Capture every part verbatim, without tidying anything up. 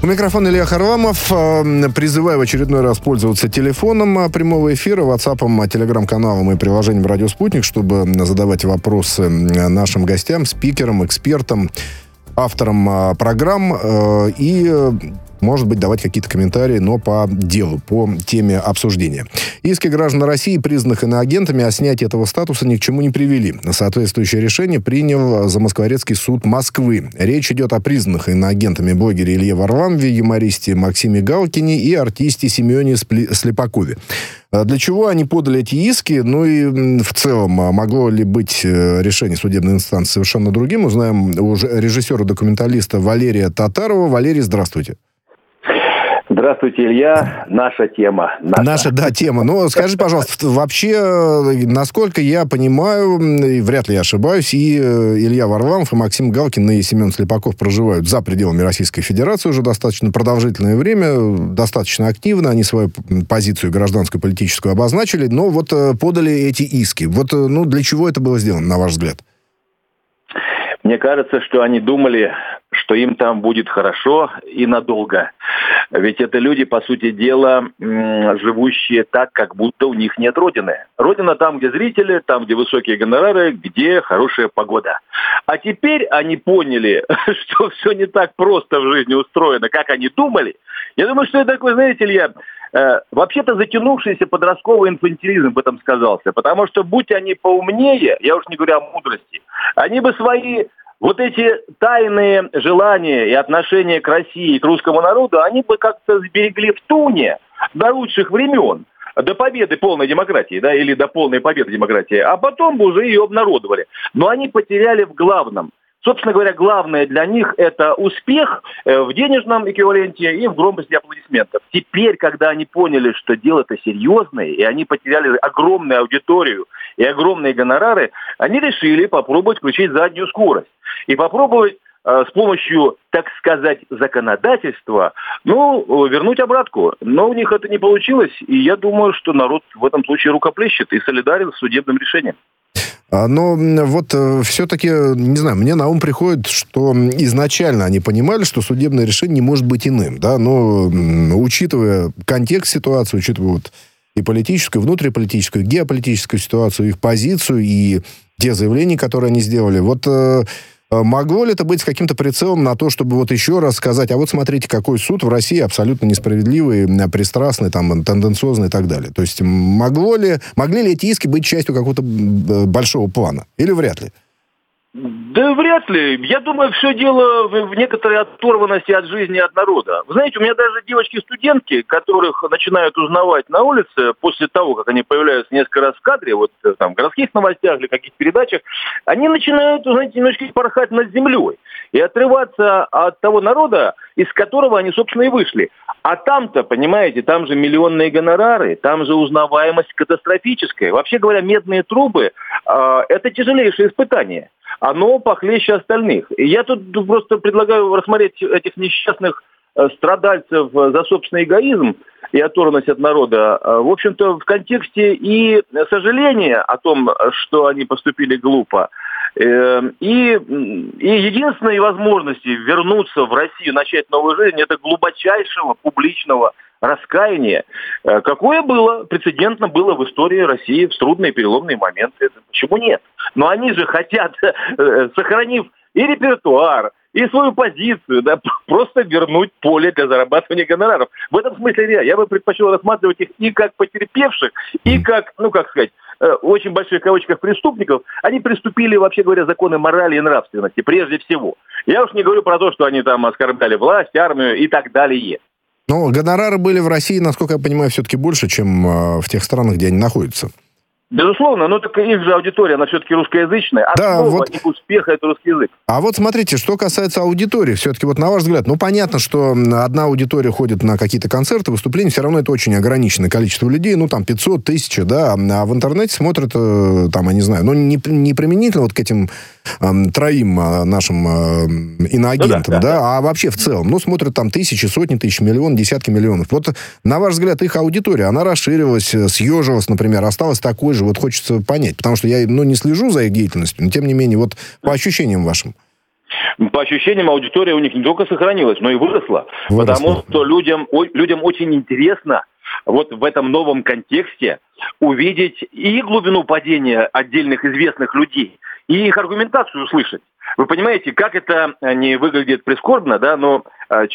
У микрофона Илья Харламов. Призываю в очередной раз пользоваться телефоном прямого эфира, ватсапом, телеграм-каналом и приложением «Радио Спутник», чтобы задавать вопросы нашим гостям, спикерам, экспертам, авторам программ и, может быть, давать какие-то комментарии, но по делу, по теме обсуждения. Иски граждан России, признанных иноагентами, о снятии этого статуса ни к чему не привели. Соответствующее решение принял Замоскворецкий суд Москвы. Речь идет о признанных иноагентами блогере Илье Варламове, юмористе Максиме Галкине и артисте Семене Слепакове. Для чего они подали эти иски? Ну и в целом, могло ли быть решение судебной инстанции совершенно другим? Узнаем у режиссера-документалиста Валерия Татарова. Валерий, здравствуйте. Здравствуйте, Илья. Наша тема. Наша, наша да, тема. Но скажи, пожалуйста, вообще, насколько я понимаю, и вряд ли я ошибаюсь, и Илья Варламов, и Максим Галкин, и Семен Слепаков проживают за пределами Российской Федерации уже достаточно продолжительное время, достаточно активно. Они свою позицию гражданскую, политическую обозначили, но вот подали эти иски. Вот, ну, для чего это было сделано, на ваш взгляд? Мне кажется, что они думали, что им там будет хорошо и надолго. Ведь это люди, по сути дела, живущие так, как будто у них нет родины. Родина там, где зрители, там, где высокие гонорары, где хорошая погода. А теперь они поняли, что все не так просто в жизни устроено, как они думали. Я думаю, что это такой, знаете, Илья, э, вообще-то затянувшийся подростковый инфантилизм в этом сказался. Потому что, будь они поумнее, я уж не говорю о мудрости, они бы свои вот эти тайные желания и отношения к России и к русскому народу, они бы как-то сберегли в туне до лучших времен, до победы полной демократии, да, или до полной победы демократии, а потом бы уже ее обнародовали. Но они потеряли в главном. Собственно говоря, главное для них – это успех в денежном эквиваленте и в громкости аплодисментов. Теперь, когда они поняли, что дело-то серьезное, и они потеряли огромную аудиторию и огромные гонорары, они решили попробовать включить заднюю скорость. И попробовать э, с помощью, так сказать, законодательства, ну, вернуть обратку. Но у них это не получилось, и я думаю, что народ в этом случае рукоплещет и солидарен с судебным решением. Но вот все-таки, не знаю, мне на ум приходит, что изначально они понимали, что судебное решение не может быть иным, да, но учитывая контекст ситуации, учитывая вот и политическую, и внутриполитическую, и геополитическую ситуацию, их позицию и те заявления, которые они сделали, вот могло ли это быть с каким-то прицелом на то, чтобы вот еще раз сказать, а вот смотрите, какой суд в России абсолютно несправедливый, пристрастный, там, тенденциозный и так далее. То есть могло ли, могли ли эти иски быть частью какого-то большого плана? Или вряд ли? Да вряд ли. Я думаю, все дело в некоторой оторванности от жизни, от народа. Вы знаете, у меня даже девочки-студентки, которых начинают узнавать на улице после того, как они появляются несколько раз в кадре, вот там в городских новостях или каких-то передачах, они начинают, знаете, немножко порхать над землей и отрываться от того народа, из которого они, собственно, и вышли. А там-то, понимаете, там же миллионные гонорары, там же узнаваемость катастрофическая. Вообще говоря, медные трубы э, – это тяжелейшее испытание. Оно похлеще остальных. И я тут просто предлагаю рассмотреть этих несчастных э, страдальцев за собственный эгоизм и оторванность от народа, э, в общем-то, в контексте и сожаления о том, что они поступили глупо, э, и, и единственной возможности вернуться в Россию, начать новую жизнь, это глубочайшего публичного раскаяние, какое было, прецедентно было в истории России в трудные переломные моменты. Почему нет? Но они же хотят, сохранив и репертуар, и свою позицию, да, просто вернуть поле для зарабатывания гонораров. В этом смысле я, я бы предпочел рассматривать их и как потерпевших, и как, ну как сказать, в очень больших кавычках преступников. Они приступили, вообще говоря, законы морали и нравственности, прежде всего. Я уж не говорю про то, что они там оскорбляли власть, армию и так далее. Ну, гонорары были в России, насколько я понимаю, все-таки больше, чем э, в тех странах, где они находятся. Безусловно, но так их же аудитория, она все-таки русскоязычная. Да, Основа вот... их успеха – это русский язык. А вот смотрите, что касается аудитории, все-таки вот на ваш взгляд, ну, понятно, что одна аудитория ходит на какие-то концерты, выступления, все равно это очень ограниченное количество людей, ну, там, пятьсот, тысяча, да, а в интернете смотрят, э, там, я не знаю, ну, не, не применительно вот к этим э, троим э, нашим э, иноагентам, ну, да, да, да, да, а вообще в целом, ну, смотрят там тысячи, сотни тысяч, миллионы, десятки миллионов. Вот, на ваш взгляд, их аудитория, она расширилась, съежилась, например, осталась такой же, вот хочется понять, потому что я, ну, не слежу за их деятельностью, но, тем не менее, вот по ощущениям вашим. по ощущениям, аудитория у них не только сохранилась, но и выросла. выросла. Потому что людям, людям очень интересно вот в этом новом контексте увидеть и глубину падения отдельных известных людей, и их аргументацию услышать. Вы понимаете, как это не выглядит прискорбно, да, но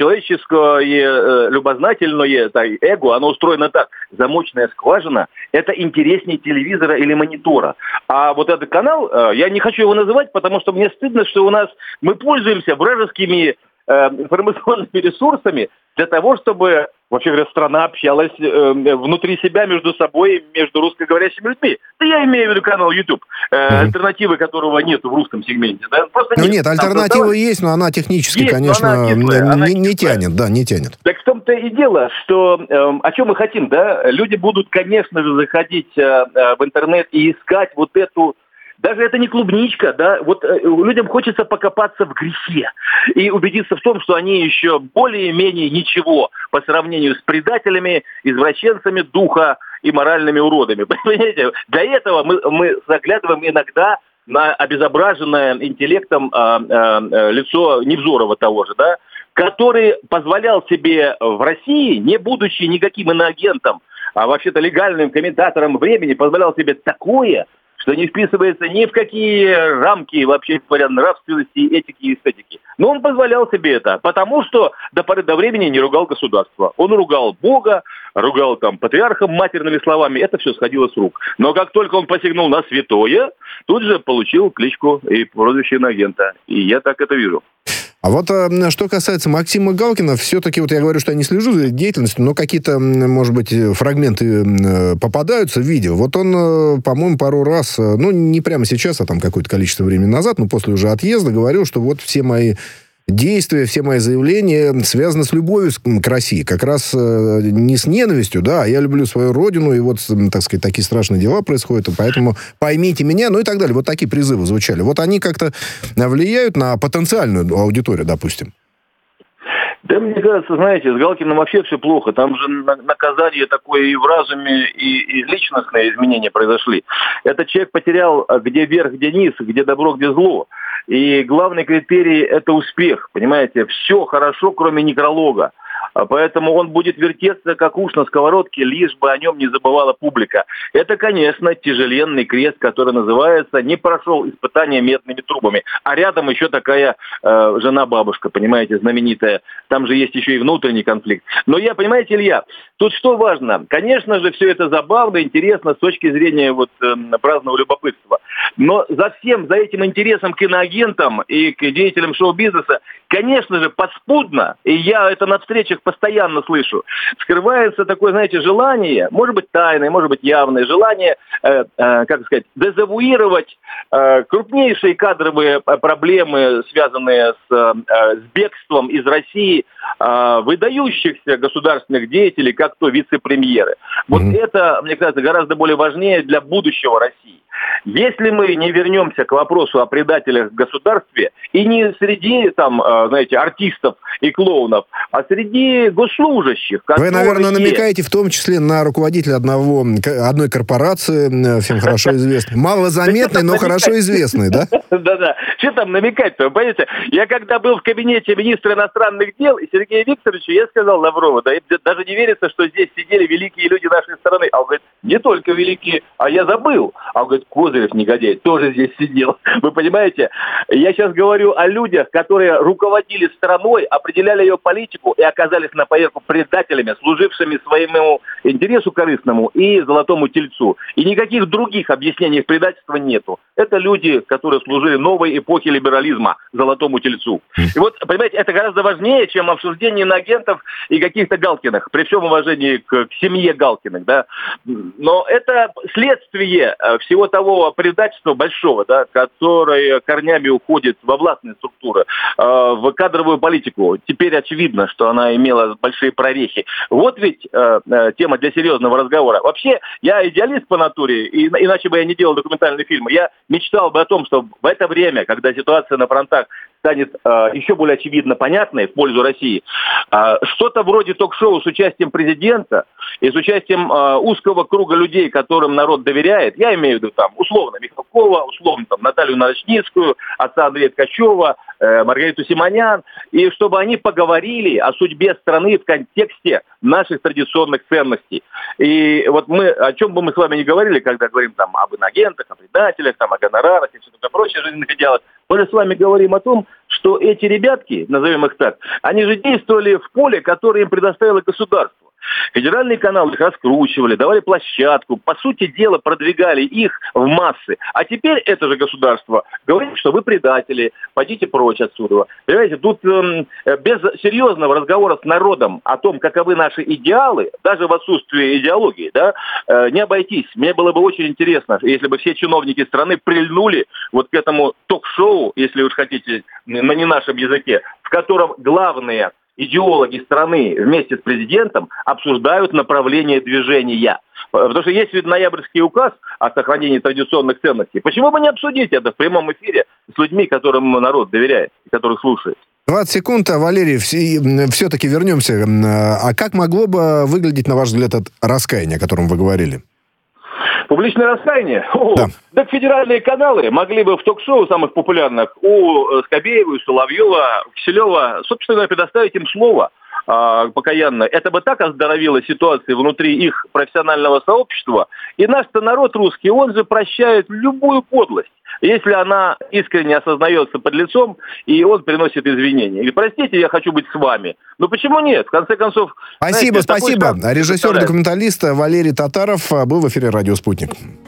человеческое любознательное это эго, оно устроено так. Замочная скважина – это интереснее телевизора или монитора. А вот этот канал, я не хочу его называть, потому что мне стыдно, что у нас мы пользуемся вражескими э, информационными ресурсами для того, чтобы, вообще говоря, страна общалась э, внутри себя, между собой, между русскоговорящими людьми. Да я имею в виду канал YouTube, э, mm-hmm. альтернативы которого нет в русском сегменте. Да? Просто ну нет, нет альтернатива создавать... есть, но она технически, есть, конечно, она кислая, не, она не тянет, да, не тянет. Так в том-то и дело, что э, о чем мы хотим, да? Люди будут, конечно же, заходить э, э, в интернет и искать вот эту. Даже это не клубничка, да, вот э, людям хочется покопаться в грехе и убедиться в том, что они еще более-менее ничего по сравнению с предателями, извращенцами духа и моральными уродами. Понимаете? Для этого мы, мы заглядываем иногда на обезображенное интеллектом э, э, лицо Невзорова того же, да, который позволял себе в России, не будучи никаким иноагентом, а вообще-то легальным комментатором времени, позволял себе такое, что не вписывается ни в какие рамки, вообще говоря, нравственности, этики и эстетики. Но он позволял себе это, потому что до поры до времени не ругал государство. Он ругал Бога, ругал там патриарха матерными словами, это все сходило с рук. Но как только он посягнул на святое, тут же получил кличку и прозвище иноагента. И я так это вижу. А вот что касается Максима Галкина, все-таки, вот я говорю, что я не слежу за деятельностью, но какие-то, может быть, фрагменты попадаются в видео. Вот он, по-моему, пару раз, ну, не прямо сейчас, а там какое-то количество времени назад, но после уже отъезда говорил, что вот все мои действия, все мои заявления связаны с любовью к России. Как раз не с ненавистью, да, а я люблю свою родину, и вот, так сказать, такие страшные дела происходят, и поэтому поймите меня, ну и так далее. Вот такие призывы звучали. Вот они как-то влияют на потенциальную аудиторию, допустим? Да, мне кажется, знаете, с Галкиным вообще все плохо. Там же наказание такое и в разуме, и, и личностные изменения произошли. Этот человек потерял, где верх, где низ, где добро, где зло. И главный критерий – это успех, понимаете? Все хорошо, кроме некролога. Поэтому он будет вертеться, как уж на сковородке, лишь бы о нем не забывала публика. Это, конечно, тяжеленный крест, который называется «не прошел испытания медными трубами». А рядом еще такая э, жена-бабушка, понимаете, знаменитая. Там же есть еще и внутренний конфликт. Но я, понимаете, Илья, тут что важно? Конечно же, все это забавно, интересно с точки зрения вот, э, праздного любопытства. Но за всем, за этим интересом к иноагентам и к деятелям шоу-бизнеса, конечно же, подспудно, и я это на встречах постоянно слышу, скрывается такое, знаете, желание, может быть, тайное, может быть, явное, желание, э, э, как сказать, дезавуировать э, крупнейшие кадровые проблемы, связанные с, э, с бегством из России э, выдающихся государственных деятелей, как то вице-премьеры. Вот mm-hmm. это, мне кажется, гораздо более важнее для будущего России. Если мы не вернемся к вопросу о предателях в государстве, и не среди, там, знаете, артистов и клоунов, а среди госслужащих. Вы, наверное, намекаете в том числе на руководителя одного, одной корпорации, всем хорошо известной. Малозаметный, но хорошо известный, да? Да-да. Что там намекать-то, понимаете? Я когда был в кабинете министра иностранных дел, и Сергею Викторовичу, я сказал Лаврову, да, даже не верится, что здесь сидели великие люди нашей страны. А он говорит, не только великие, а я забыл. А он говорит, Козырев, негодяй, тоже здесь сидел. Вы понимаете? Я сейчас говорю о людях, которые руководили страной, определяли ее политику и оказались на поверку предателями, служившими своему интересу корыстному и золотому тельцу. И никаких других объяснений предательства нету. Это люди, которые служили новой эпохе либерализма, золотому тельцу. И вот, понимаете, это гораздо важнее, чем обсуждение иноагентов и каких-то Галкиных, при всем уважении к, к семье Галкиных, да. Но это следствие всего того предательства большого, да, которое корнями уходит во властные структуры, э, в кадровую политику. Теперь очевидно, что она имела большие прорехи. Вот ведь э, э, тема для серьезного разговора. Вообще, я идеалист по натуре, и, иначе бы я не делал документальные фильмы. Я мечтал бы о том, что в это время, когда ситуация на фронтах станет э, еще более очевидно понятной в пользу России. Э, что-то вроде ток-шоу с участием президента и с участием э, узкого круга людей, которым народ доверяет. Я имею в виду там условно Михалкова, условно там Наталью Нарочницкую, отца Андрея Ткачева, э, Маргариту Симонян, и чтобы они поговорили о судьбе страны в контексте наших традиционных ценностей. И вот мы, о чем бы мы с вами ни говорили, когда говорим там об инагентах, о предателях, там, о гонорарах и все такое прочее жизненных идеалах, мы же с вами говорим о том, что эти ребятки, назовем их так, они же действовали в поле, которое им предоставило государство. Федеральные каналы их раскручивали, давали площадку, по сути дела продвигали их в массы. А теперь это же государство говорит, что вы предатели, пойдите прочь отсюда. Понимаете, тут э, без серьезного разговора с народом о том, каковы наши идеалы, даже в отсутствии идеологии, да, э, не обойтись. Мне было бы очень интересно, если бы все чиновники страны прильнули вот к этому ток-шоу, если уж хотите, на не нашем языке, в котором главные идеологи страны вместе с президентом обсуждают направление движения. Потому что есть ведь ноябрьский указ о сохранении традиционных ценностей. Почему бы не обсудить это в прямом эфире с людьми, которым народ доверяет, которых слушает? двадцать секунд, Валерий, все-таки вернемся. А как могло бы выглядеть, на ваш взгляд, это раскаяние, о котором вы говорили? Публичное раскаяние? О, да. Так федеральные каналы могли бы в ток-шоу самых популярных у Скобеева, у Соловьева, у Киселева, собственно говоря, предоставить им слово э, покаянное. Это бы так оздоровило ситуацию внутри их профессионального сообщества. И наш-то народ русский, он же прощает любую подлость, если она искренне осознается под лицом, и он приносит извинения. Или, простите, я хочу быть с вами. Ну почему нет? В конце концов... Спасибо, знаете, спасибо. Режиссер-документалист Валерий Татаров был в эфире «Радио Спутник».